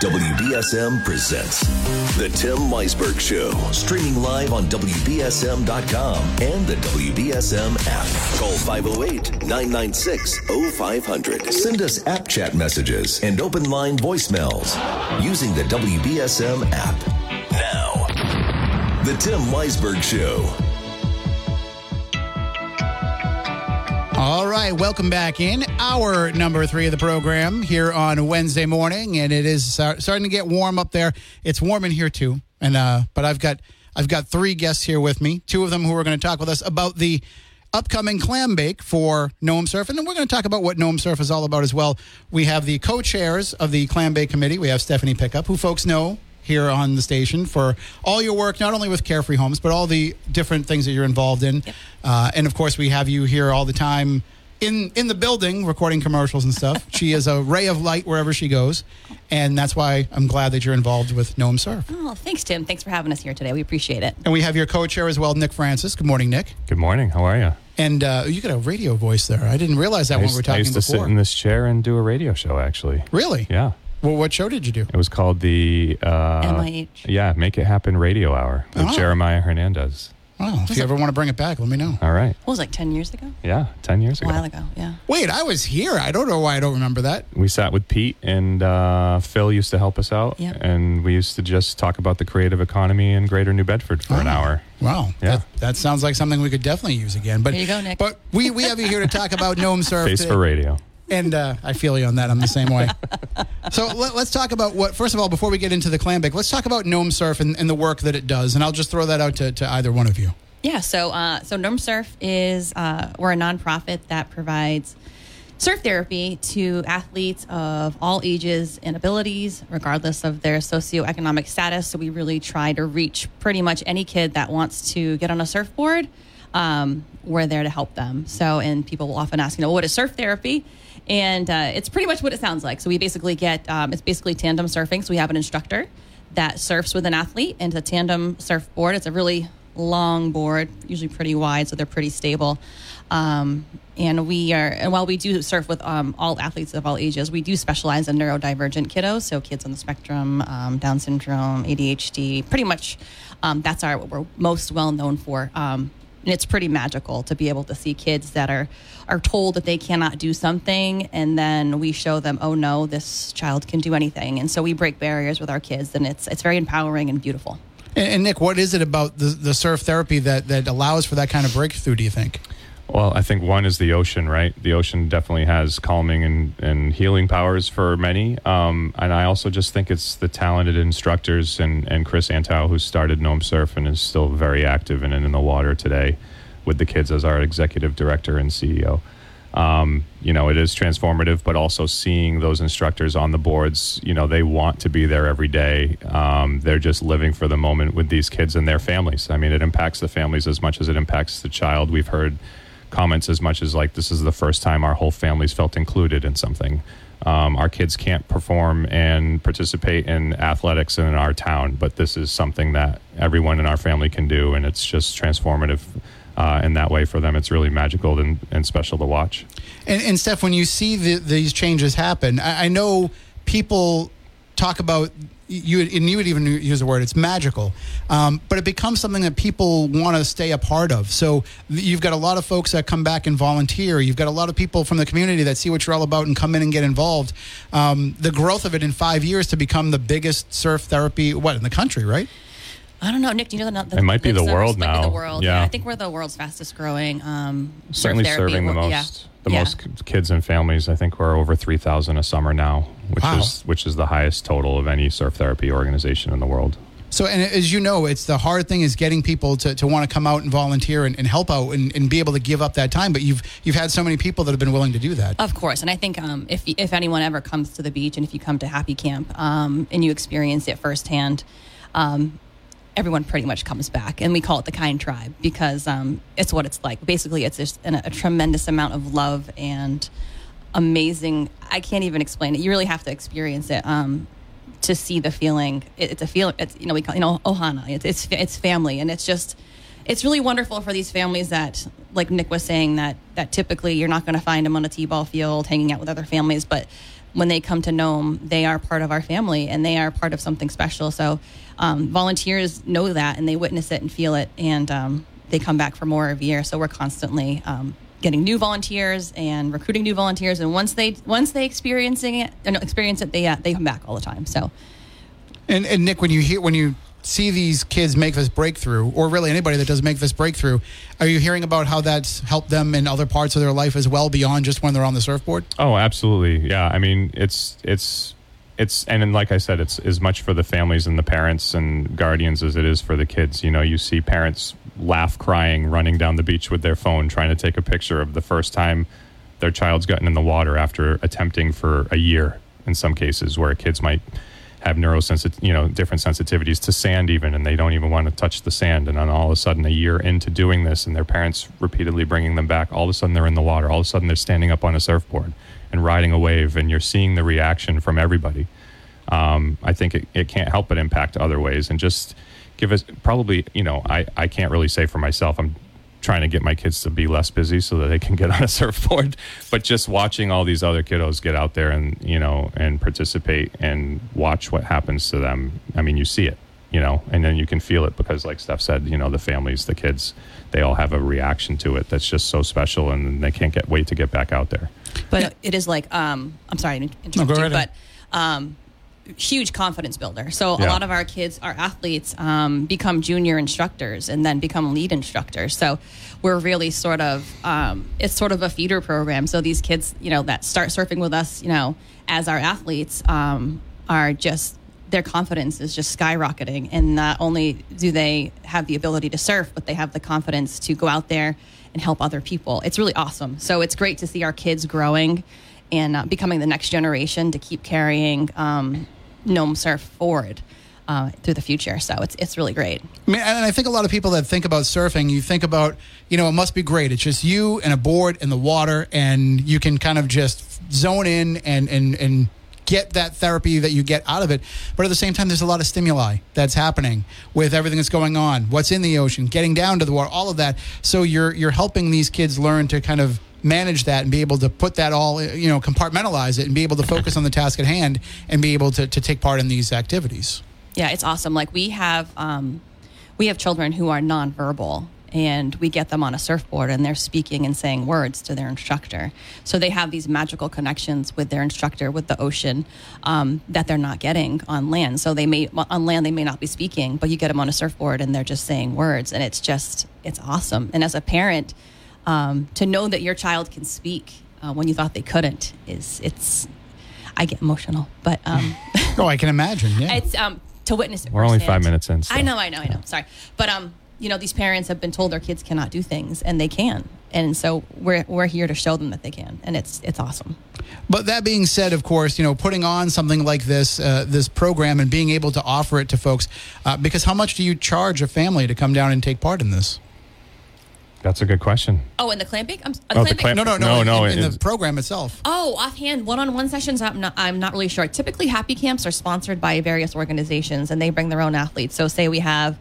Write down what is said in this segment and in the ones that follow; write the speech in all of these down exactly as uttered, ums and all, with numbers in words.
W B S M presents The Tim Weisberg Show, streaming live on W B S M dot com and the W B S M app. Call five oh eight, nine nine six, oh five hundred. Send us app chat messages and open line voicemails using the W B S M app. Now, The Tim Weisberg Show. All right, welcome back in. Hour number three of the program here on Wednesday morning, and it is starting to get warm up there. It's warm in here too, and uh, but I've got I've got three guests here with me. Two of them who are going to talk with us about the upcoming clam bake for Nome Surf, and then we're going to talk about what Nome Surf is all about as well. We have the co-chairs of the clam bake committee. We have Stephanie Pickup, who folks know here on the station for all your work, not only with Carefree Homes, but all the different things that you're involved in. Yep. Uh, and, of course, we have you here all the time in, in the building recording commercials and stuff. She is a ray of light wherever she goes, and that's why I'm glad that you're involved with Nome Surf. Oh, thanks, Tim. Thanks for having us here today. We appreciate it. And we have your co-chair as well, Nick Francis. Good morning, Nick. Good morning. How are you? And uh, you got a radio voice there. I didn't realize that I when used, we were talking I used to before. sit in this chair and do a radio show, actually. Really? Yeah. Well, what show did you do? It was called the... Uh, M I H. Yeah, Make It Happen Radio Hour with Oh. Jeremiah Hernandez. Oh, if you ever want to bring it back, let me know. All right. What was it, like ten years ago? Yeah, ten years A ago. while ago, yeah. Wait, I was here. I don't know why I don't remember that. We sat with Pete, and uh, Phil used to help us out. Yep. And we used to just talk about the creative economy in Greater New Bedford for an Oh. hour. Wow. Yeah. That, that sounds like something we could definitely use again. But There you go, Nick. But we, we have you here to talk about Nome Surf. Face today. for radio. And uh, I feel you on that. I'm the same way. So let, let's talk about what, first of all, before we get into the clam bake, let's talk about Nome Surf and, and the work that it does. And I'll just throw that out to, to either one of you. Yeah, so uh, so Nome Surf is, uh, we're a nonprofit that provides surf therapy to athletes of all ages and abilities, regardless of their socioeconomic status. So we really try to reach pretty much any kid that wants to get on a surfboard. Um, we're there to help them. So, and people will often ask, you know, what is surf therapy? And uh, it's pretty much what it sounds like. So we basically get, um, it's basically tandem surfing. So we have an instructor that surfs with an athlete, and it's a tandem surfboard. It's a really long board, usually pretty wide, so they're pretty stable. Um, and we are, and while we do surf with um, all athletes of all ages, we do specialize in neurodivergent kiddos, so kids on the spectrum, um, Down syndrome, A D H D. Pretty much, um, that's our what we're most well known for. Um, and it's pretty magical to be able to see kids that are are told that they cannot do something, and then we show them, oh no, this child can do anything. And so we break barriers with our kids, and it's it's very empowering and beautiful. And, and Nick, what is it about the, the surf therapy that, that allows for that kind of breakthrough, do you think? Well, I think one is the ocean, right? The ocean definitely has calming and, and healing powers for many. Um, and I also just think it's the talented instructors and, and Chris Antow, who started Nome Surf and is still very active and in the water today with the kids as our executive director and C E O. Um, you know, it is transformative, but also seeing those instructors on the boards, you know, they want to be there every day. Um, they're just living for the moment with these kids and their families. I mean, it impacts the families as much as it impacts the child. We've heard comments as much as like, this is the first time our whole family's felt included in something. Um, our kids can't perform and participate in athletics in our town, but this is something that everyone in our family can do, and it's just transformative uh, in that way for them. It's really magical and, and special to watch. And, and Steph, when you see the, these changes happen, I, I know people talk about, you and you would even use the word, it's magical, um, but it becomes something that people want to stay a part of. So you've got a lot of folks that come back and volunteer. You've got a lot of people from the community that see what you're all about and come in and get involved. Um, the growth of it in five years to become the biggest surf therapy, what, in the country, right? I don't know, Nick. Do you know the? the It might be the surfers world might now. Be the world. Yeah. Yeah, I think we're the world's fastest growing. Um, Certainly surf therapy. serving the most, Yeah. the Yeah. most k- kids and families. I think we're over three thousand a summer now, which Wow. is which is the highest total of any surf therapy organization in the world. So, and as you know, it's the hard thing is getting people to, to want to come out and volunteer and, and help out and, and be able to give up that time. But you've you've had so many people that have been willing to do that. Of course, and I think um, if if anyone ever comes to the beach and if you come to Happy Camp um, and you experience it firsthand, um, everyone pretty much comes back, and we call it the Kind Tribe because um, it's what it's like. Basically, it's just an, a tremendous amount of love and amazing. I can't even explain it. You really have to experience it um, to see the feeling. It, it's a feeling. It's, you know, we call you know ohana. It's, it's it's family, and it's just it's really wonderful for these families that, like Nick was saying, that that typically you're not going to find them on a t-ball field hanging out with other families, but when they come to Nome, they are part of our family and they are part of something special. So um, volunteers know that and they witness it and feel it, and um, they come back for more every year. So we're constantly um, getting new volunteers and recruiting new volunteers. And once they once they experiencing it, uh, experience it, they uh, they come back all the time. So, and, and Nick, when you hear when you see these kids make this breakthrough, or really anybody that does make this breakthrough, are you hearing about how that's helped them in other parts of their life as well, beyond just when they're on the surfboard? Oh, absolutely. Yeah. I mean, it's, it's, it's, and then, like I said, it's as much for the families and the parents and guardians as it is for the kids. You know, you see parents laugh, crying, running down the beach with their phone, trying to take a picture of the first time their child's gotten in the water after attempting for a year, in some cases, where kids might have neurosensitive, you know, different sensitivities to sand even, and they don't even want to touch the sand. And then all of a sudden, a year into doing this, and their parents repeatedly bringing them back, all of a sudden they're in the water. All of a sudden they're standing up on a surfboard and riding a wave, and you're seeing the reaction from everybody. Um, I think it, it can't help but impact other ways, and just give us probably, you know, I, I can't really say for myself. I'm trying to get my kids to be less busy so that they can get on a surfboard, but just watching all these other kiddos get out there and, you know, and participate and watch what happens to them. I mean, you see it, you know, and then you can feel it because, like Steph said, you know, the families, the kids, they all have a reaction to it that's just so special, and they can't get wait to get back out there. But it is like, um, I'm sorry to interrupt No, go you, right but um, huge confidence builder. So Yeah. a lot of our kids, our athletes, um, become junior instructors and then become lead instructors. So we're really sort of, um, it's sort of a feeder program. So these kids, you know, that start surfing with us, you know, as our athletes, um, are just, their confidence is just skyrocketing. And not only do they have the ability to surf, but they have the confidence to go out there and help other people. It's really awesome. So it's great to see our kids growing and uh, becoming the next generation to keep carrying um, Nome Surf forward uh, through the future. So it's it's really great. I mean, and I think a lot of people that think about surfing, you think about, you know, it must be great. It's just you and a board in the water, and you can kind of just zone in and and and get that therapy that you get out of it. But at the same time, there's a lot of stimuli that's happening with everything that's going on, what's in the ocean, getting down to the water, all of that. So you're you're helping these kids learn to kind of manage that and be able to put that all, you know, compartmentalize it and be able to focus on the task at hand and be able to, to take part in these activities. Yeah, it's awesome. Like we have um, we have children who are nonverbal, and we get them on a surfboard and they're speaking and saying words to their instructor. So they have these magical connections with their instructor, with the ocean, um, that they're not getting on land. So they may, on land, they may not be speaking, but you get them on a surfboard and they're just saying words, and it's just, it's awesome. And as a parent, um, to know that your child can speak uh, when you thought they couldn't is, it's, I get emotional, but um, Oh, I can imagine. Yeah. it's um, to witness it. We're only firsthand. five minutes in, so. I know, I know, I know. Sorry, but um, you know, these parents have been told their kids cannot do things, and they can, and so we're we're here to show them that they can, and it's it's awesome. But that being said, of course, you know, putting on something like this, uh, this program, and being able to offer it to folks, uh, because how much do you charge a family to come down and take part in this? That's a good question. Oh, and the clam bake? I'm, uh, Oh, the bake? clam- No, no, no. No, in, no, in, in it- the program itself. Oh, offhand, one-on-one sessions, I'm not, I'm not really sure. Typically, happy camps are sponsored by various organizations, and they bring their own athletes. So say we have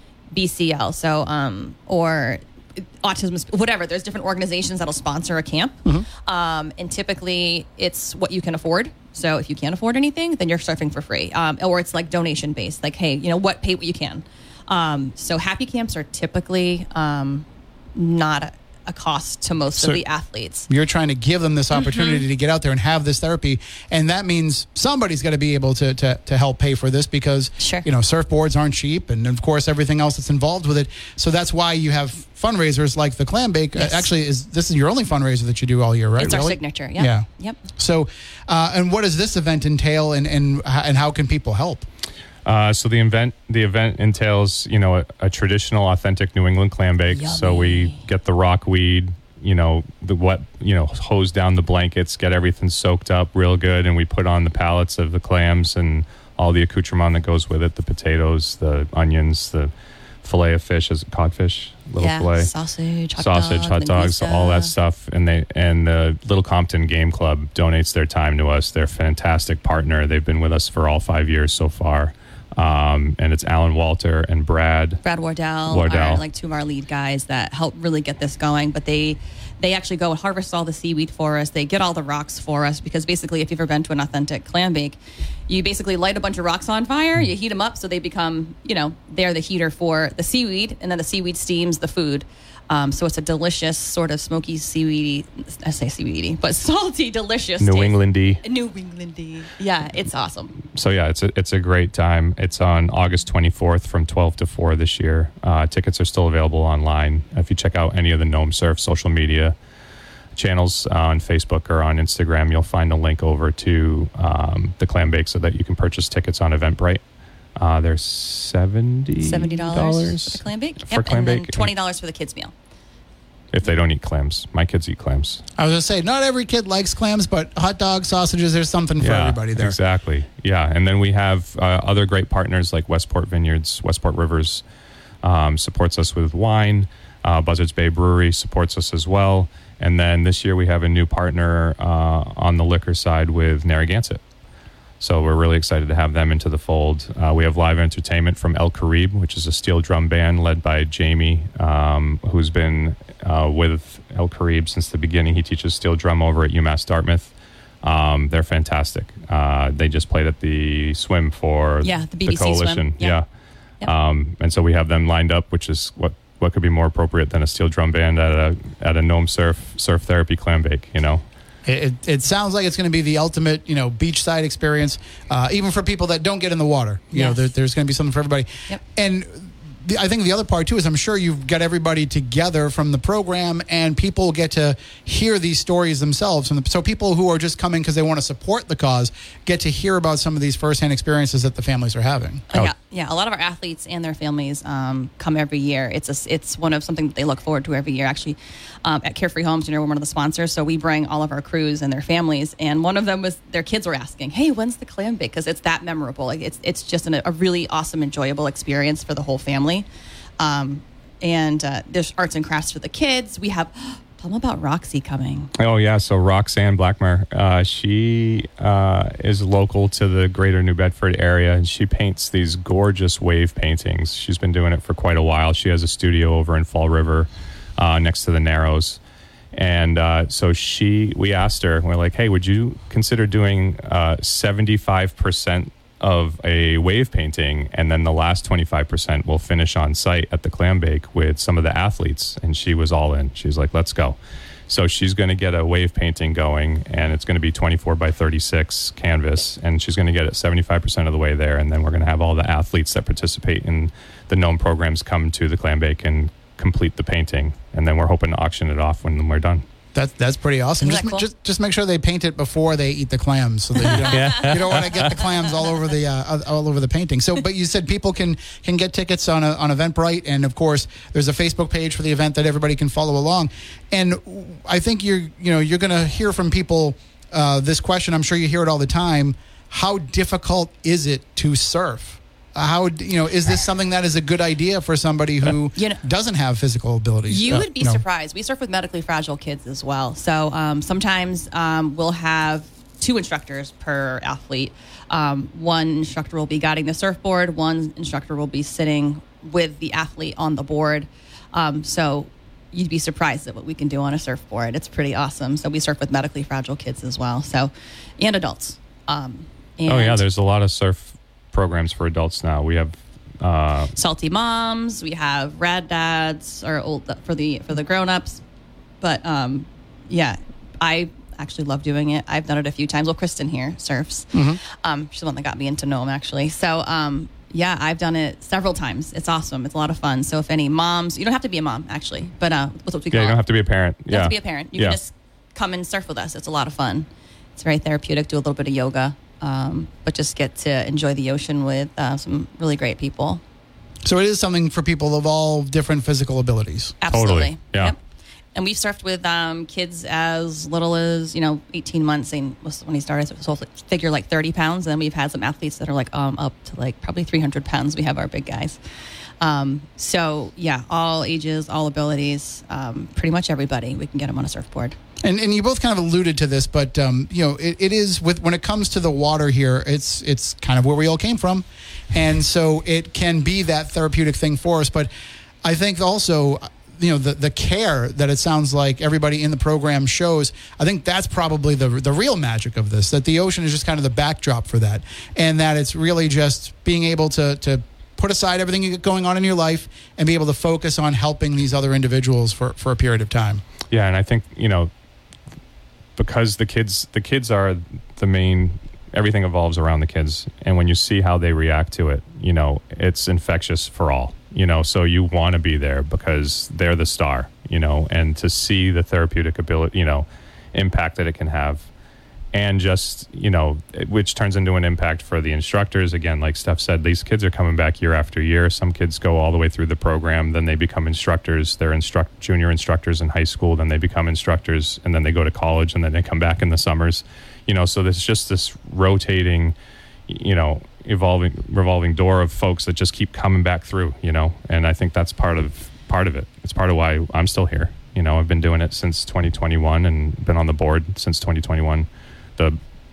B C L, so um, or autism, whatever. There's different organizations that'll sponsor a camp. Mm-hmm. Um, and typically, it's what you can afford. So if you can't afford anything, then you're surfing for free. Um, or it's like donation-based, like, hey, you know what, pay what you can. Um, so happy camps are typically um, not a, a cost to most So of the athletes. You're trying to give them this opportunity Mm-hmm. to get out there and have this therapy, and that means somebody's got to be able to, to to help pay for this, because Sure. you know, surfboards aren't cheap, and of course everything else that's involved with it. So that's why you have fundraisers like the Clam Bake. Yes. Uh, actually, is this is your only fundraiser that you do all year, right? It's our Really? signature. Yeah. Yeah. Yep. So, uh, and what does this event entail, and and and how can people help? Uh, so the event the event entails, you know, a, a traditional, authentic New England clam bake. So we Yummy. get the rockweed, you know, the wet, you know, hose down the blankets, get everything soaked up real good, and we put on the pallets of the clams and all the accoutrement that goes with it: the potatoes, the onions, the fillet of fish, is it codfish, little yeah, fillet, sausage, hot sausage, dog, hot dogs, linguiça. all that stuff. And they and the Little Compton Game Club donates their time to us. They're a fantastic partner. They've been with us for all five years so far. Um, and it's Alan Walter and Brad. Brad Wardell, Wardell. are like two of our lead guys that help really get this going. But they They actually go and harvest all the seaweed for us. They get all the rocks for us because basically, if you've ever been to an authentic clam bake, you basically light a bunch of rocks on fire, you heat them up so they become, you know, they're the heater for the seaweed, and then the seaweed steams the food. Um, so it's a delicious sort of smoky seaweedy, I say seaweedy, but salty, delicious. New taste. Englandy. New Englandy. Yeah, it's awesome. So yeah, it's a, it's a great time. It's on August twenty-fourth from twelve to four this year. Uh, tickets are still available online. If you check out any of the Gnome Surf social media channels uh, on Facebook or on Instagram, you'll find a link over to um, the clam bake so that you can purchase tickets on Eventbrite. Uh, there's seventy dollars seventy dollars for the clam bake. For yep, clam and then bake. twenty dollars for the kids' meal. If they don't eat clams. My kids eat clams. I was going to say, not every kid likes clams, but hot dogs, sausages, there's something for yeah, everybody there. Exactly. Yeah. And then we have uh, other great partners like Westport Vineyards, Westport Rivers um, supports us with wine. Uh, Buzzards Bay Brewery supports us as well. And then this year we have a new partner uh, on the liquor side with Narragansett. So we're really excited to have them into the fold. Uh, we have live entertainment from El Caribe, which is a steel drum band led by Jamie, um, who's been uh, with El Caribe since the beginning. He teaches steel drum over at UMass Dartmouth. Um, they're fantastic. Uh, they just played at the swim for Yeah, the B B C coalition. swim. Yeah. Yep. Yep. Um, and so we have them lined up, which is what, what could be more appropriate than a steel drum band at a at a Gnome Surf surf therapy clam bake, you know? It, it, it sounds like it's going to be the ultimate, you know, beachside experience, uh, even for people that don't get in the water. You Yes. know, there, there's going to be something for everybody. Yep. And the, I think the other part, too, is I'm sure you've got everybody together from the program, and people get to hear these stories themselves. And so people who are just coming because they want to support the cause get to hear about some of these firsthand experiences that the families are having. Oh, yeah, yeah. A lot of our athletes and their families um, come every year. It's a, it's one of something that they look forward to every year. Actually, um, at Carefree Homes, you know, we're one of the sponsors, so we bring all of our crews and their families. And one of them was their kids were asking, "Hey, when's the clam bake?" Because it's that memorable. Like it's it's just an, a really awesome, enjoyable experience for the whole family. Um, and uh, there's arts and crafts for the kids. We have. Tell them about Roxy coming. Oh, yeah. So Roxanne Blackmer, uh, she uh, is local to the greater New Bedford area, and she paints these gorgeous wave paintings. She's been doing it for quite a while. She has a studio over in Fall River uh, next to the Narrows. And uh, so she, we asked her, we're like, hey, would you consider doing uh, seventy-five percent of a wave painting, and then the last twenty-five percent will finish on site at the clam bake with some of the athletes? And she was all in. She's like, let's go. So she's going to get a wave painting going, and it's going to be twenty-four by thirty-six canvas, and she's going to get it seventy-five percent of the way there. And then we're going to have all the athletes that participate in the Gnome programs come to the clam bake and complete the painting. And then we're hoping to auction it off when we're done. That's that's pretty awesome. Isn't Just, that cool? just just make sure they paint it before they eat the clams, so that you don't, Yeah. you don't want to get the clams all over the uh, all over the painting. So, but you said people can can get tickets on a, on Eventbrite, and of course, there's a Facebook page for the event that everybody can follow along. And I think you're you know you're going to hear from people uh, this question. I'm sure you hear it all the time. How difficult is it to surf? How you know is this something that is a good idea for somebody who You know- doesn't have physical abilities? You Uh, would be no. surprised. We surf with medically fragile kids as well. So um, sometimes um, we'll have two instructors per athlete. Um, one instructor will be guiding the surfboard. One instructor will be sitting with the athlete on the board. Um, so you'd be surprised at what we can do on a surfboard. It's pretty awesome. So we surf with medically fragile kids as well. So and adults. Um, and Oh, yeah. There's a lot of surf programs for adults now. We have uh, Salty Moms. We have Rad Dads, or old for the for the grown-ups. But um, yeah, I actually love doing it. I've done it a few times. Well, Kristen here surfs. Um, she's the one that got me into Gnome, actually. So um, yeah, I've done it several times. It's awesome. It's a lot of fun. So if any moms, you don't have to be a mom actually, but uh, what's what we yeah, call you it? don't have to be a parent. You yeah. have to be a parent. You yeah. can just come and surf with us. It's a lot of fun. It's very therapeutic. Do a little bit of yoga. Um, but just get to enjoy the ocean with uh, some really great people. So it is something for people of all different physical abilities. Absolutely. Totally, yeah. Yep. And we've surfed with um, kids as little as, you know, eighteen months. And when he started, so figure like thirty pounds. And then we've had some athletes that are like um, up to like probably three hundred pounds. We have our big guys. Um, so, yeah, all ages, all abilities, um, pretty much everybody. We can get them on a surfboard. And and you both kind of alluded to this, but um, you know, it, it is with when it comes to the water here, it's it's kind of where we all came from, and so it can be that therapeutic thing for us. But I think also you know, the, the care that it sounds like everybody in the program shows, I think that's probably the the real magic of this, that the ocean is just kind of the backdrop for that, and that it's really just being able to to put aside everything you get going on in your life and be able to focus on helping these other individuals for, for a period of time. Yeah, and I think, you know, because the kids the kids are the main, everything evolves around the kids, and when you see how they react to it, you know, it's infectious for all, you know, so you want to be there because they're the star, you know, and to see the therapeutic ability, you know, impact that it can have, and just, you know, which turns into an impact for the instructors. Again, like Steph said, these kids are coming back year after year. Some kids go all the way through the program, then they become instructors. They're instruct junior instructors in high school, then they become instructors, and then they go to college, and then they come back in the summers. You know, so there's just this rotating, you know, evolving, revolving door of folks that just keep coming back through, you know, and I think that's part of part of it. It's part of why I'm still here. You know, I've been doing it since twenty twenty-one and been on the board since twenty twenty-one. The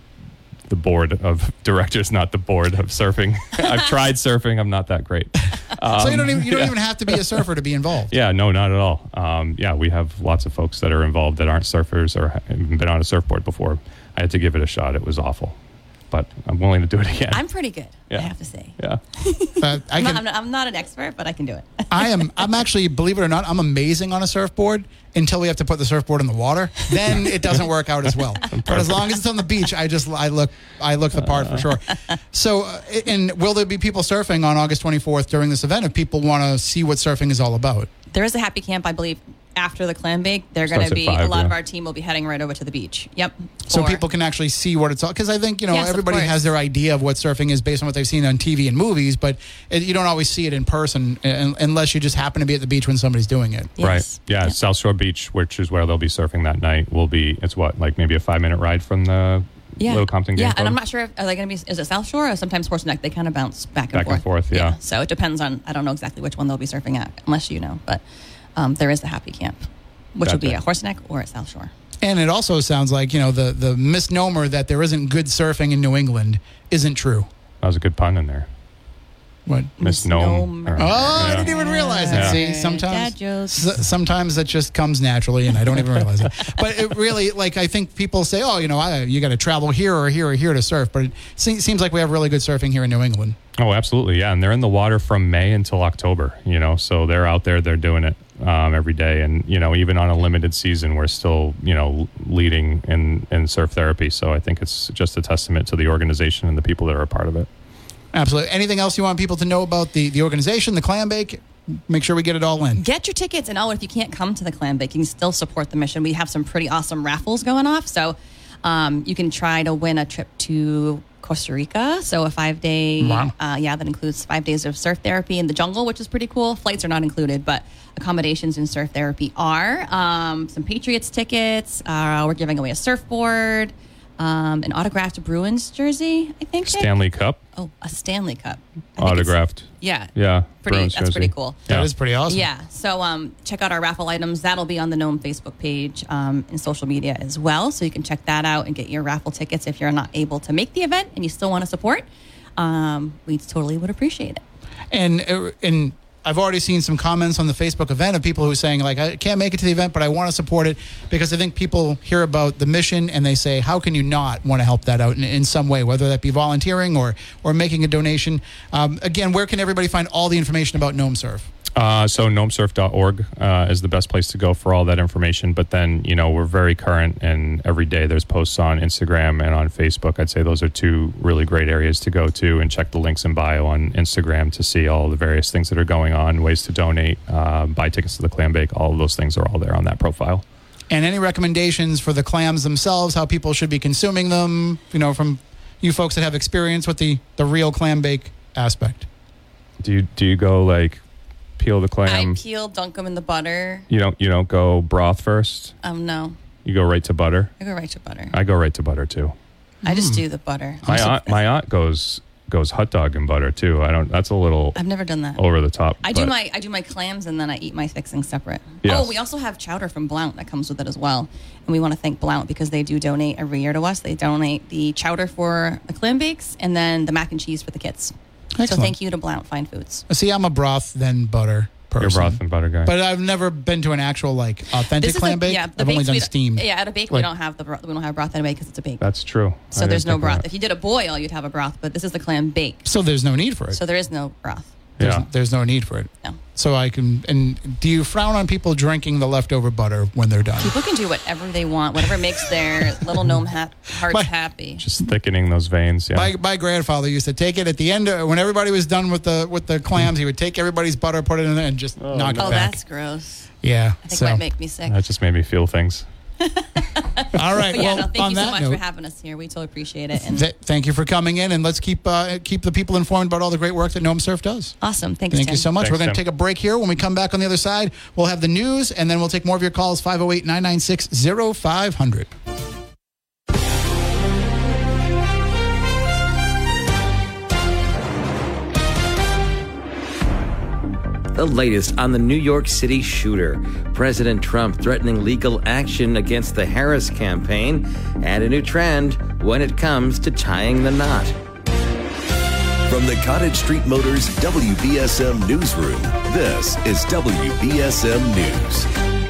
the board of directors, not the board of surfing. I've tried surfing. I'm not that great. Um, so you don't even you don't yeah. even have to be a surfer to be involved. Yeah, no, not at all. Um, yeah, we have lots of folks that are involved that aren't surfers or haven't been on a surfboard before. I had to give it a shot. It was awful, but I'm willing to do it again. I'm pretty good, Yeah. I have to say. Yeah. Uh, I I'm, can, not, I'm, not, I'm not an expert, but I can do it. I am. I'm actually, believe it or not, I'm amazing on a surfboard until we have to put the surfboard in the water. Then it doesn't work out as well. But as long as it's on the beach, I just I look I look the part for sure. So, uh, and will there be people surfing on August twenty-fourth during this event if people want to see what surfing is all about? There is a happy camp, I believe, after the clam bake. They're going Starts to at be, five, a lot yeah. of our team will be heading right over to the beach. Yep. So For- people can actually see what it's all, because I think, you know, Yes, of everybody course. has their idea of what surfing is based on what they've seen on T V and movies, but it, you don't always see it in person un- unless you just happen to be at the beach when somebody's doing it. Yes. Right. Yeah, Yep. South Shore Beach, which is where they'll be surfing that night, will be, it's what, like maybe a five minute ride from the Yeah. Little Compton Game Yeah, Club? and I'm not sure if, are they going to be, is it South Shore or sometimes Horse Neck? They kind of bounce back and Back forth. and forth, yeah. So it depends on, I don't know exactly which one they'll be surfing at, unless you know. But um, there is the happy camp, which will be Gotcha. at Horse Neck or at South Shore. And it also sounds like, you know, the, the misnomer that there isn't good surfing in New England isn't true. That was a good pun in there. What? Misnomer. Misnomer. Oh, I Yeah. didn't even realize it. Yeah. See, Dad sometimes jokes. s- sometimes that just comes naturally, and I don't even realize it. But it really, like, I think people say, oh, you know, I, you got to travel here or here or here to surf. But it se- seems like we have really good surfing here in New England. Oh, absolutely. Yeah. And they're in the water from May until October, you know, so they're out there, they're doing it um, every day. And, you know, even on a limited season, we're still, you know, leading in, in surf therapy. So I think it's just a testament to the organization and the people that are a part of it. Absolutely. Anything else you want people to know about the, the organization, the clam bake? Make sure we get it all in. Get your tickets, and oh, if you can't come to the clam bake, you can still support the mission. We have some pretty awesome raffles going off, so um, you can try to win a trip to Costa Rica. So a five day, Wow. uh, yeah, that includes five days of surf therapy in the jungle, which is pretty cool. Flights are not included, but accommodations in surf therapy are. Um, some Patriots tickets. Uh, we're giving away a surfboard, um, an autographed Bruins jersey, I think. Nick? Stanley Cup Oh, a Stanley Cup. I think it's- autographed. Yeah. Yeah. Pretty. Bruins That's jersey. pretty cool. That Yeah. is pretty awesome. Yeah. So um, check out our raffle items. That'll be on the Gnome Facebook page um, and social media as well. So you can check that out and get your raffle tickets if you're not able to make the event and you still want to support. Um, we totally would appreciate it. And uh, and I've already seen some comments on the Facebook event of people who are saying, like, I can't make it to the event, but I want to support it, because I think people hear about the mission and they say, how can you not want to help that out in, in some way, whether that be volunteering or or making a donation. Um, again, where can everybody find all the information about Gnome Surf? Uh, so gnome surf dot org uh, is the best place to go for all that information. But then, you know, we're very current, and every day there's posts on Instagram and on Facebook. I'd say those are two really great areas to go to, and check the links in bio on Instagram to see all the various things that are going on, ways to donate, uh, buy tickets to the clam bake. All of those things are all there on that profile. And any recommendations for the clams themselves, how people should be consuming them, you know, from you folks that have experience with the, the real clam bake aspect. Do you do you go like peel the clam? I peel, dunk them in the butter. You don't you don't go broth first. Um, no, You go right to butter. I go right to butter. I go right to butter too. I just do the butter. My I'm aunt, so- my aunt goes goes hot dog and butter too. I don't. That's a little I've never done that. over the top. I do but- my I do my clams and then I eat my fixings separate. Yes. Oh, we also have chowder from Blount that comes with it as well, and we want to thank Blount because they do donate every year to us. They donate the chowder for the clam bakes and then the mac and cheese for the kids. So Excellent. thank you to Blount Fine Foods. See, I'm a broth then butter person. You're a broth and butter guy. But I've never been to an actual like authentic This is clam a- bake. yeah, the I've only bakes done we- steamed. Yeah, at a bake we Like- don't have the bro- we don't have broth anyway because it's a bake. That's true. So I there's didn't no think of broth. that. If you did a boil, you'd have a broth, but this is the clam bake, So there's no need for it. so there is no broth. There's, Yeah. there's no need for it. No. So I can. And do you frown on people drinking the leftover butter when they're done? People can do whatever they want, whatever makes their little gnome ha- hearts My- happy. Just thickening those veins. Yeah. My, my grandfather used to take it at the end of, when everybody was done with the with the clams. He would take everybody's butter, put it in there, and just knock Oh, it back. that's gross. Yeah. I think so it might make me sick. That just made me feel things. all right. But yeah, well, no, thank on you so that much note, for having us here. We totally appreciate it. And th- thank you for coming in, and let's keep uh, keep the people informed about all the great work that Gnome Surf does. awesome. Thanks, Thank Tim. you so much. Thanks, We're going to Tim. take a break here. When we come back on the other side, we'll have the news, and then we'll take more of your calls, five oh eight, nine nine six, oh five hundred. The latest on the New York City shooter. President Trump threatening legal action against the Harris campaign, and a new trend when it comes to tying the knot. From the Cottage Street Motors W B S M Newsroom, this is W B S M News.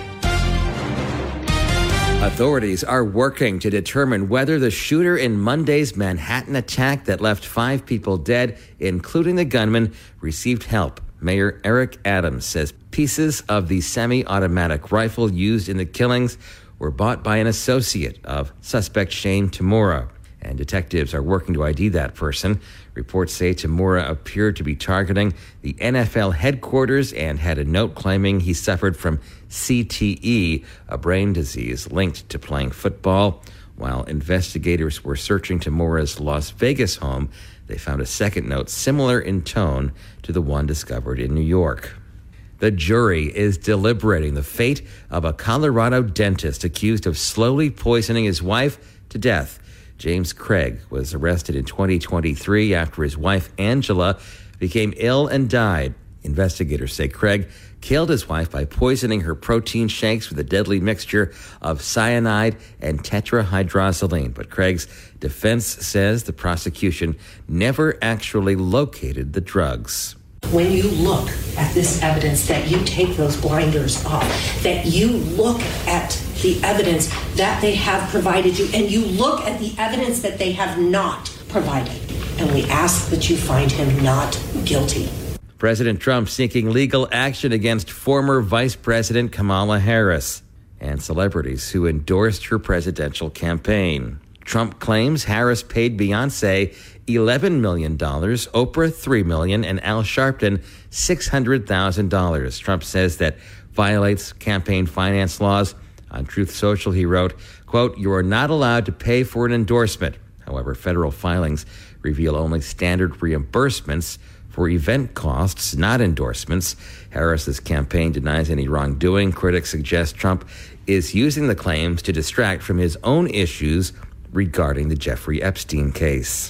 Authorities are working to determine whether the shooter in Monday's Manhattan attack that left five people dead, including the gunman, received help. Mayor Eric Adams says pieces of the semi-automatic rifle used in the killings were bought by an associate of suspect Shane Tamura, and detectives are working to I D that person. Reports say Tamura appeared to be targeting the N F L headquarters and had a note claiming he suffered from C T E, a brain disease linked to playing football. While investigators were searching Tamura's Las Vegas home, they found a second note similar in tone to the one discovered in New York. The jury is deliberating the fate of a Colorado dentist accused of slowly poisoning his wife to death. James Craig was arrested in twenty twenty-three after his wife, Angela, became ill and died. Investigators say Craig killed his wife by poisoning her protein shakes with a deadly mixture of cyanide and tetrahydrozoline. But Craig's defense says the prosecution never actually located the drugs. When you look at this evidence, that you take those blinders off, that you look at the evidence that they have provided you, and you look at the evidence that they have not provided, and we ask that you find him not guilty. President Trump seeking legal action against former Vice President Kamala Harris and celebrities who endorsed her presidential campaign. Trump claims Harris paid Beyonce eleven million dollars, Oprah three million dollars, and Al Sharpton six hundred thousand dollars. Trump says that violates campaign finance laws. On Truth Social, he wrote, quote, "You are not allowed to pay for an endorsement." However, federal filings reveal only standard reimbursements for event costs, not endorsements. Harris's campaign denies any wrongdoing. Critics suggest Trump is using the claims to distract from his own issues regarding the Jeffrey Epstein case.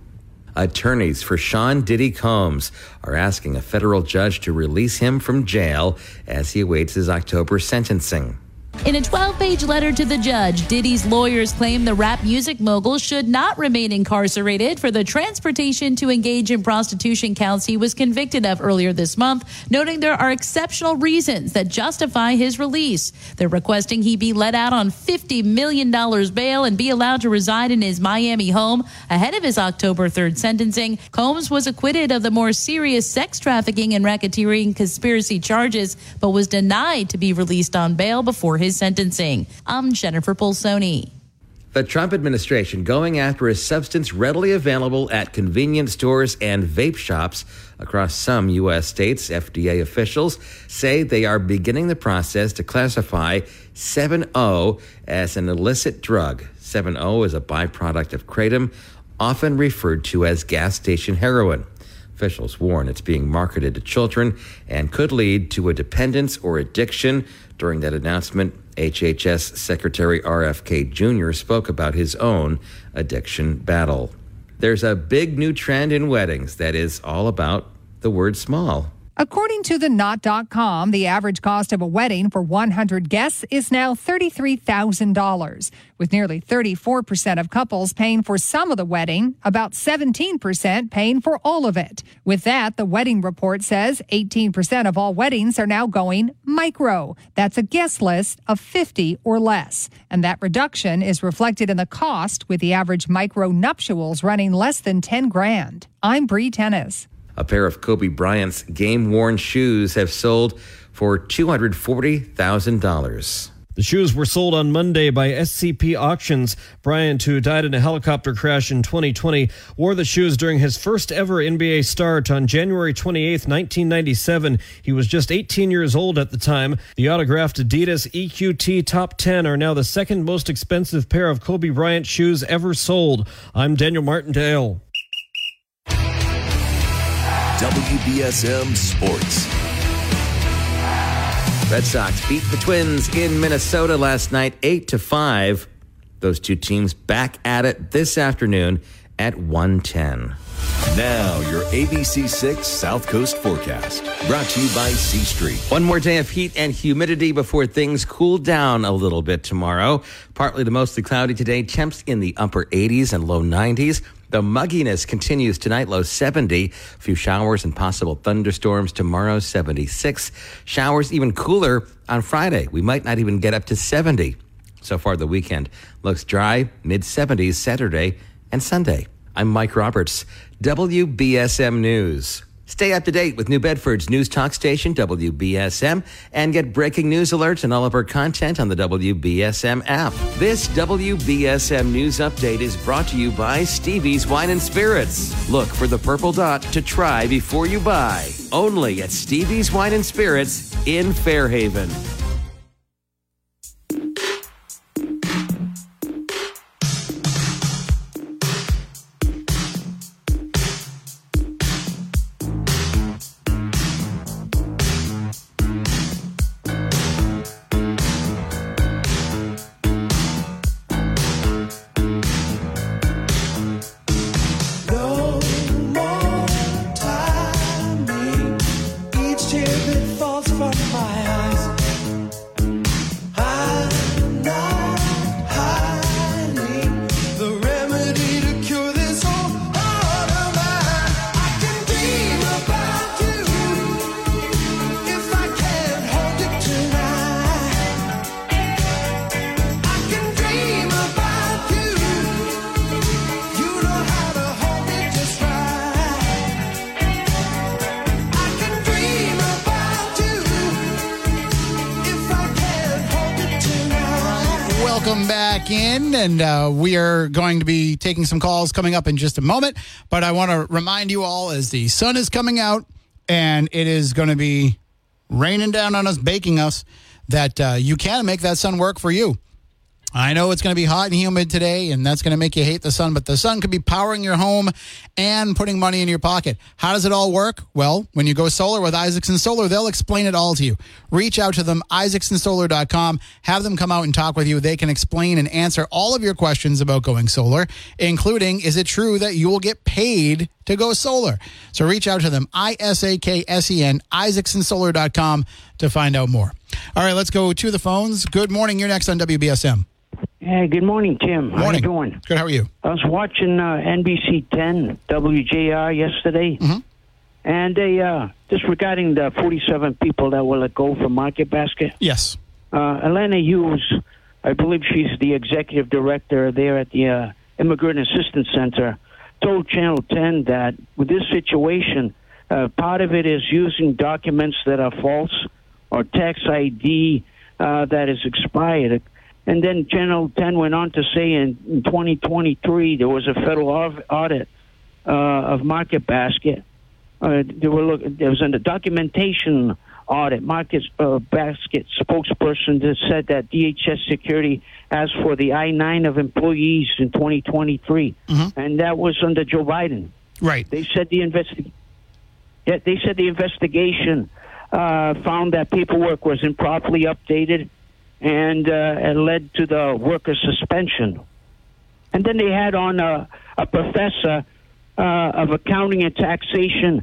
Attorneys for Sean Diddy Combs are asking a federal judge to release him from jail as he awaits his October sentencing. In a twelve-page letter to the judge, Diddy's lawyers claim the rap music mogul should not remain incarcerated for the transportation to engage in prostitution counts he was convicted of earlier this month, noting there are exceptional reasons that justify his release. They're requesting he be let out on fifty million dollars bail and be allowed to reside in his Miami home ahead of his October third sentencing. Combs was acquitted of the more serious sex trafficking and racketeering conspiracy charges, but was denied to be released on bail before his sentencing. I'm Jennifer Polsoni. The Trump administration going after a substance readily available at convenience stores and vape shops across some U S states. F D A officials say they are beginning the process to classify seven O as an illicit drug. seven O is a byproduct of kratom, often referred to as gas station heroin. Officials warn it's being marketed to children and could lead to a dependence or addiction. During that announcement, H H S Secretary R F K Junior spoke about his own addiction battle. There's a big new trend in weddings that is all about the word small. According to the knot dot com, the average cost of a wedding for one hundred guests is now thirty-three thousand dollars, with nearly thirty-four percent of couples paying for some of the wedding, about seventeen percent paying for all of it. With that, the wedding report says eighteen percent of all weddings are now going micro. That's a guest list of fifty or less. And that reduction is reflected in the cost, with the average micro nuptials running less than ten grand. I'm Bree Tennis. A pair of Kobe Bryant's game-worn shoes have sold for two hundred forty thousand dollars. The shoes were sold on Monday by S C P Auctions. Bryant, who died in a helicopter crash in twenty twenty, wore the shoes during his first ever N B A start on January twenty-eighth, nineteen ninety-seven. He was just eighteen years old at the time. The autographed Adidas E Q T Top ten are now the second most expensive pair of Kobe Bryant shoes ever sold. I'm Daniel Martindale. W B S M Sports. Red Sox beat the Twins in Minnesota last night, eight to five. Those two teams back at it this afternoon at one ten. Now, your A B C six South Coast forecast. Brought to you by C Street. One more day of heat and humidity before things cool down a little bit tomorrow. Partly to mostly cloudy today. Temps in the upper eighties and low nineties. The mugginess continues tonight, low seventy. A few showers and possible thunderstorms tomorrow, seventy-six. Showers even cooler on Friday. We might not even get up to seventy. So far the weekend looks dry, mid-seventies Saturday and Sunday. I'm Mike Roberts, W B S M News. Stay up to date with New Bedford's news talk station, W B S M, and get breaking news alerts and all of our content on the W B S M app. This W B S M News Update is brought to you by Stevie's Wine and Spirits. Look for the purple dot to try before you buy. Only at Stevie's Wine and Spirits in Fairhaven. Welcome back in, and uh, we are going to be taking some calls coming up in just a moment. But I want to remind you all, as the sun is coming out and it is going to be raining down on us, baking us, that uh, you can make that sun work for you. I know it's going to be hot and humid today, and that's going to make you hate the sun, but the sun could be powering your home and putting money in your pocket. How does it all work? Well, when you go solar with Isaacson Solar, they'll explain it all to you. Reach out to them, isaacson solar dot com. Have them come out and talk with you. They can explain and answer all of your questions about going solar, including, is it true that you will get paid to go solar? So reach out to them, I S A K S E N, isaacson solar dot com, to find out more. All right, let's go to the phones. Good morning. You're next on W B S M. Hey, good morning, Tim. Morning. How you doing? Good. How are you? I was watching uh, N B C ten W J R yesterday, mm-hmm. and they uh, just regarding the forty-seven people that were let go from Market Basket. Yes. Uh, Elena Hughes, I believe she's the executive director there at the uh, Immigrant Assistance Center, told Channel ten that with this situation, uh, part of it is using documents that are false or tax I D uh, that is expired. And then Channel ten went on to say in, in twenty twenty-three there was a federal audit uh, of Market Basket. Uh, there, were look, there was a documentation audit. Market uh, Basket spokesperson that said that D H S Security asked for the I nine of employees in twenty twenty-three, mm-hmm. and that was under Joe Biden. Right. They said the investi- yeah, they said the investigation uh, found that paperwork was improperly updated, and uh, it led to the worker suspension. And then they had on a, a professor uh, of accounting and taxation,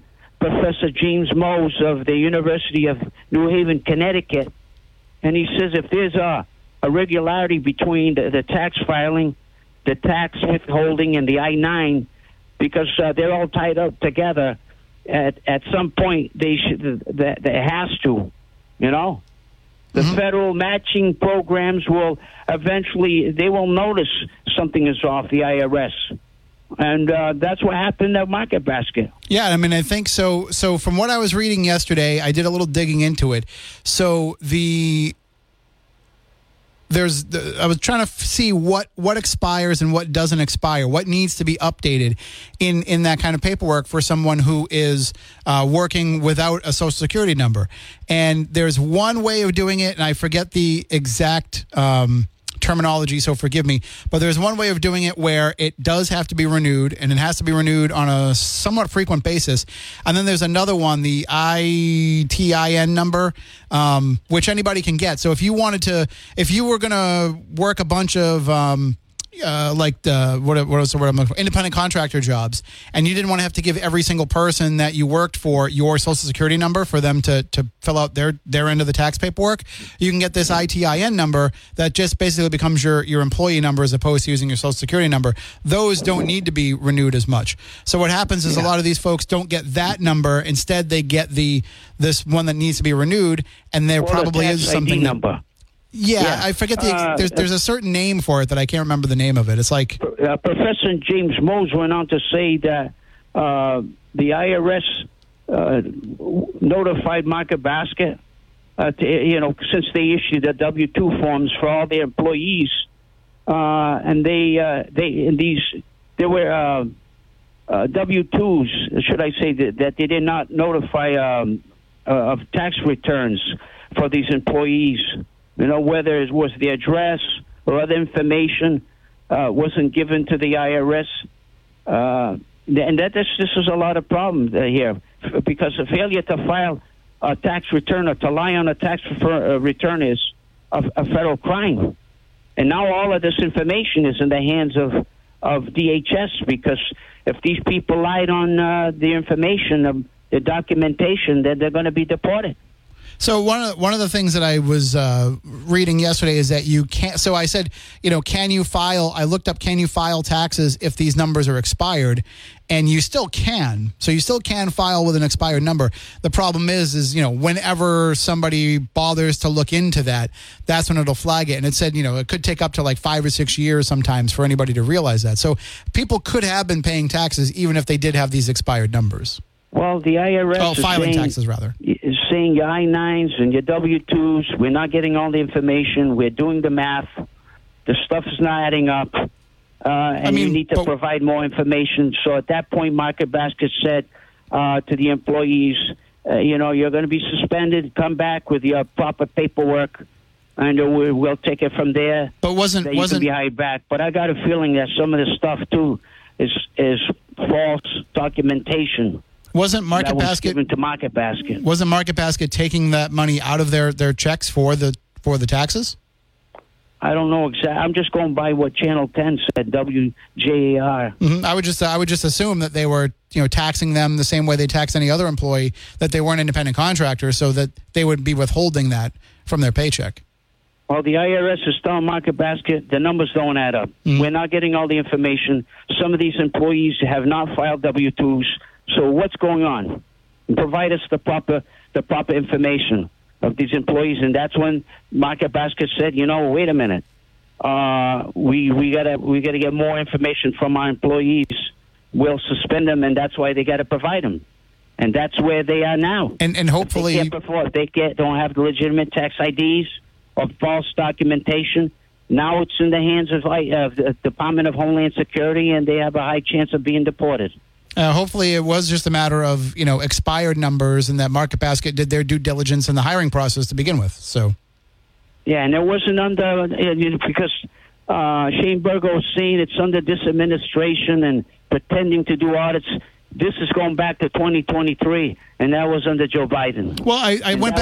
Professor James Mose of the University of New Haven, Connecticut, and he says if there's a irregularity between the, the tax filing, the tax withholding, and the I nine, because uh, they're all tied up together, at at some point they should that there has to, you know. The mm-hmm. federal matching programs will eventually, they will notice something is off, the I R S. And uh, that's what happened at Market Basket. Yeah, I mean, I think so. So from what I was reading yesterday, I did a little digging into it. So the... There's, the, I was trying to see what, what expires and what doesn't expire, what needs to be updated in, in that kind of paperwork for someone who is uh, working without a Social Security number. And there's one way of doing it, and I forget the exact um, terminology, so forgive me, but there's one way of doing it where it does have to be renewed, and it has to be renewed on a somewhat frequent basis. And then there's another one, the I T I N number, um, which anybody can get. So if you wanted to, if you were going to work a bunch of um, uh, like the, what, what was the word I'm looking for? Independent contractor jobs, and you didn't want to have to give every single person that you worked for your Social Security number for them to, to fill out their, their end of the tax paperwork, you can get this I T I N number that just basically becomes your, your employee number as opposed to using your Social Security number. Those don't need to be renewed as much. So what happens is yeah. a lot of these folks don't get that number. Instead, they get the this one that needs to be renewed, and there or probably the is something. I D number. Yeah, yeah, I forget the. Uh, there's there's a certain name for it that I can't remember the name of it. It's like uh, Professor James Mose went on to say that uh, the I R S uh, notified Market Basket, uh, to, you know, since they issued the W two forms for all their employees, uh, and they uh, they in these there were uh, uh, W twos, should I say that, that they did not notify um, uh, of tax returns for these employees. You know, whether it was the address or other information uh, wasn't given to the I R S. Uh, and that this, this is a lot of problems here, because a failure to file a tax return or to lie on a tax refer, uh, return is a, a federal crime. And now all of this information is in the hands of, of D H S, because if these people lied on uh, the information, of the documentation, then they're going to be deported. So one of the, one of the things that I was uh, reading yesterday is that you can't. So I said, you know, can you file? I looked up, can you file taxes if these numbers are expired? And you still can. So you still can file with an expired number. The problem is, is you know, whenever somebody bothers to look into that, that's when it'll flag it. And it said, you know, it could take up to like five or six years sometimes for anybody to realize that. So people could have been paying taxes even if they did have these expired numbers. Well, the I R S oh, is filing saying, taxes, rather. is saying your I nines and your W twos, we're not getting all the information. We're doing the math. The stuff is not adding up. Uh, and I mean, you need to but, provide more information. So at that point, Market Basket said uh, to the employees, uh, you know, you're going to be suspended. Come back with your proper paperwork, and we'll, we'll take it from there. But wasn't you wasn't can be hired back? But I got a feeling that some of this stuff too is is false documentation. Wasn't Market that was Basket given to Market Basket? Wasn't Market Basket taking that money out of their, their checks for the for the taxes? I don't know exactly. I'm just going by what Channel ten said. W J A R. Mm-hmm. I would just I would just assume that they were you know taxing them the same way they tax any other employee, that they weren't independent contractors, so that they would be withholding that from their paycheck. Well, the I R S is telling Market Basket the numbers don't add up. Mm-hmm. We're not getting all the information. Some of these employees have not filed W twos. So what's going on? Provide us the proper the proper information of these employees, and that's when Market Basket said, you know, wait a minute, uh, we we gotta we gotta get more information from our employees. We'll suspend them, and that's why they got to provide them, and that's where they are now. And and hopefully, if they, before, if they get don't have legitimate tax I Ds or false documentation. Now it's in the hands of, uh, the Department of Homeland Security, and they have a high chance of being deported. Uh, hopefully it was just a matter of, you know, expired numbers, and that Market Basket did their due diligence in the hiring process to begin with. So, yeah, and it wasn't under, because uh, Shane Burgo was saying it's under this administration and pretending to do audits. This is going back to twenty twenty-three, and that was under Joe Biden. Well, I, I went back was, and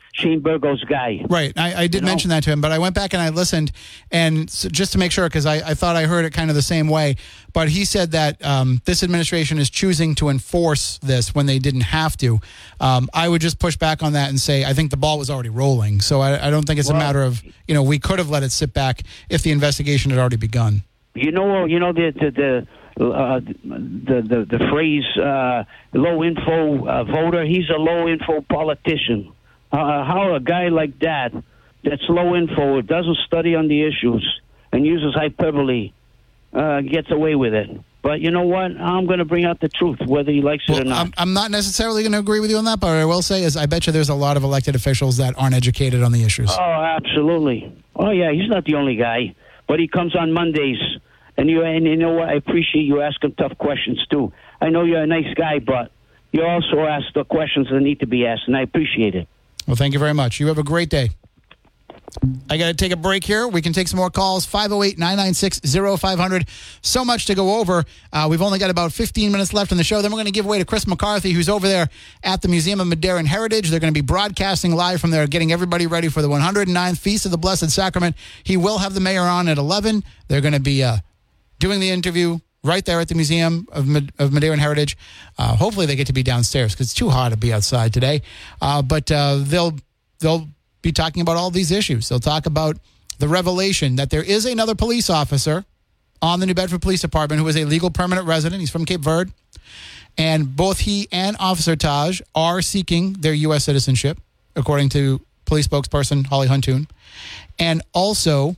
Shane Burgo's guy. Right. I, I did you know? mention that to him, but I went back and I listened, and so just to make sure, because I, I thought I heard it kind of the same way. But he said that um, this administration is choosing to enforce this when they didn't have to. Um, I would just push back on that and say I think the ball was already rolling. So I, I don't think it's well, a matter of, you know, we could have let it sit back if the investigation had already begun. You know, you know the the the uh, the, the, the phrase uh, low info uh, voter. He's a low info politician. Uh, how a guy like that, that's low info, doesn't study on the issues and uses hyperbole, uh, gets away with it. But you know what? I'm going to bring out the truth, whether he likes it well, or not. I'm, I'm not necessarily going to agree with you on that, but what I will say is I bet you there's a lot of elected officials that aren't educated on the issues. Oh, absolutely. Oh, yeah, he's not the only guy. But he comes on Mondays, and you, and you know what? I appreciate you asking tough questions, too. I know you're a nice guy, but you also ask the questions that need to be asked, and I appreciate it. Well, thank you very much. You have a great day. I got to take a break here. We can take some more calls. five oh eight, nine nine six, oh five hundred. So much to go over. Uh, we've only got about fifteen minutes left in the show. Then we're going to give way to Chris McCarthy, who's over there at the Museum of Madeiran Heritage. They're going to be broadcasting live from there, getting everybody ready for the one hundred ninth Feast of the Blessed Sacrament. He will have the mayor on at eleven. They're going to be uh, doing the interview right there at the Museum of, Mad- of Madeiran Heritage. Uh, hopefully they get to be downstairs because it's too hot to be outside today. Uh, but uh, they'll they'll be talking about all these issues. They'll talk about the revelation that there is another police officer on the New Bedford Police Department who is a legal permanent resident. He's from Cape Verde. And both he and Officer Taj are seeking their U S citizenship, according to police spokesperson Holly Huntoon. And also,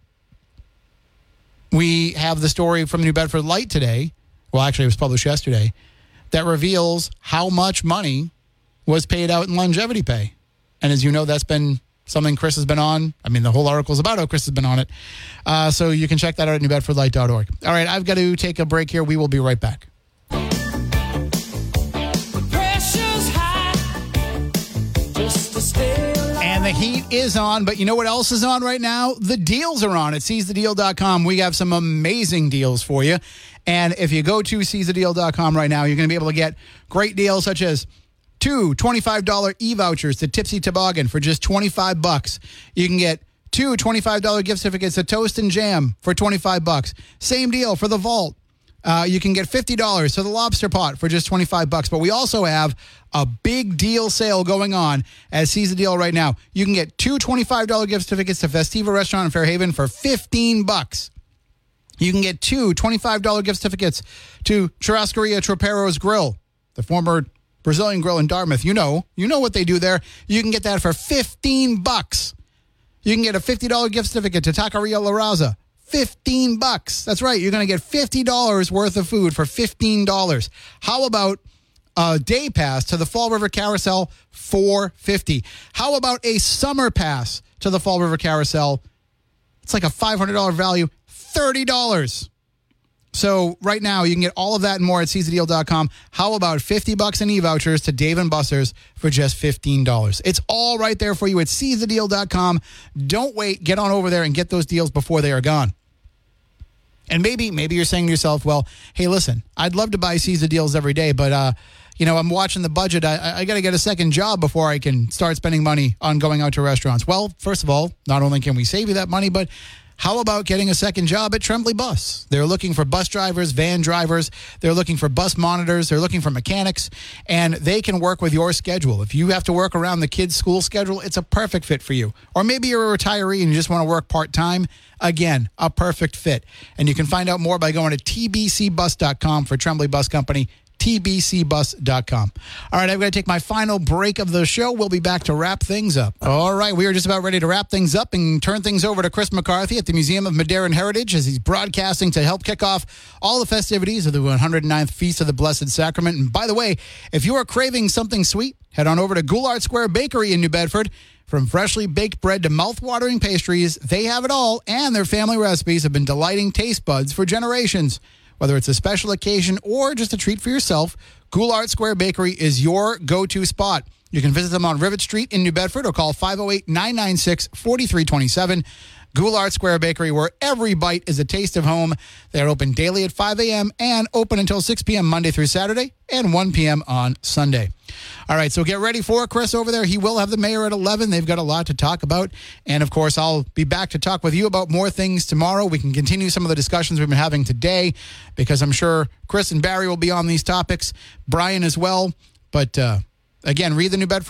we have the story from New Bedford Light today, well, actually it was published yesterday, that reveals how much money was paid out in longevity pay. And as you know, that's been something Chris has been on. I mean, the whole article is about how Chris has been on it. Uh, so you can check that out at new bedford light dot org. All right, I've got to take a break here. We will be right back. And the heat is on, but you know what else is on right now? The deals are on at seize the deal dot com. We have some amazing deals for you. And if you go to seize the deal dot com right now, you're going to be able to get great deals such as two twenty-five dollars e-vouchers to Tipsy Toboggan for just twenty-five bucks. You can get two twenty-five dollars gift certificates to Toast and Jam for twenty-five bucks. Same deal for the Vault. Uh, you can get fifty dollars to the Lobster Pot for just twenty-five bucks. But we also have a big deal sale going on at Seize the Deal right now. You can get two twenty-five dollars gift certificates to Festiva Restaurant in Fairhaven for fifteen bucks. You can get two twenty-five dollars gift certificates to Churrascaria Tropero's Grill, the former Brazilian Grill in Dartmouth. You know, you know what they do there. You can get that for fifteen bucks. You can get a fifty dollars gift certificate to Taqueria La Raza. fifteen bucks. That's right. You're going to get fifty dollars worth of food for fifteen dollars. How about a day pass to the Fall River Carousel? four fifty. How about a summer pass to the Fall River Carousel? It's like a five hundred dollars value, thirty dollars. So right now, you can get all of that and more at seize the deal dot com. How about fifty bucks in e-vouchers to Dave and Buster's for just fifteen dollars? It's all right there for you at seize the deal dot com. Don't wait. Get on over there and get those deals before they are gone. And maybe maybe you're saying to yourself, well, hey, listen, I'd love to buy Seize the Deals every day, but, uh, you know, I'm watching the budget. I, I got to get a second job before I can start spending money on going out to restaurants. Well, first of all, not only can we save you that money, but how about getting a second job at Tremblay Bus? They're looking for bus drivers, van drivers. They're looking for bus monitors. They're looking for mechanics, and they can work with your schedule. If you have to work around the kids' school schedule, it's a perfect fit for you. Or maybe you're a retiree and you just want to work part-time. Again, a perfect fit. And you can find out more by going to t b c bus dot com for Tremblay Bus Company. t b c bus dot com. All right, I've got to take my final break of the show. We'll be back to wrap things up. All right, we are just about ready to wrap things up and turn things over to Chris McCarthy at the Museum of Madeiran Heritage as he's broadcasting to help kick off all the festivities of the one hundred ninth Feast of the Blessed Sacrament. And by the way, if you are craving something sweet, head on over to Goulart Square Bakery in New Bedford. From freshly baked bread to mouth-watering pastries, they have it all, and their family recipes have been delighting taste buds for generations. Whether it's a special occasion or just a treat for yourself, Goulart Square Bakery is your go-to spot. You can visit them on Rivet Street in New Bedford or call five oh eight, nine nine six, four three two seven. Goulart Square Bakery, where every bite is a taste of home. They're open daily at five a.m. and open until six p.m. Monday through Saturday and one p.m. on Sunday. All right, so get ready for Chris over there. He will have the mayor at eleven. They've got a lot to talk about. And, of course, I'll be back to talk with you about more things tomorrow. We can continue some of the discussions we've been having today because I'm sure Chris and Barry will be on these topics, Brian as well. But, uh, again, read the New Bedford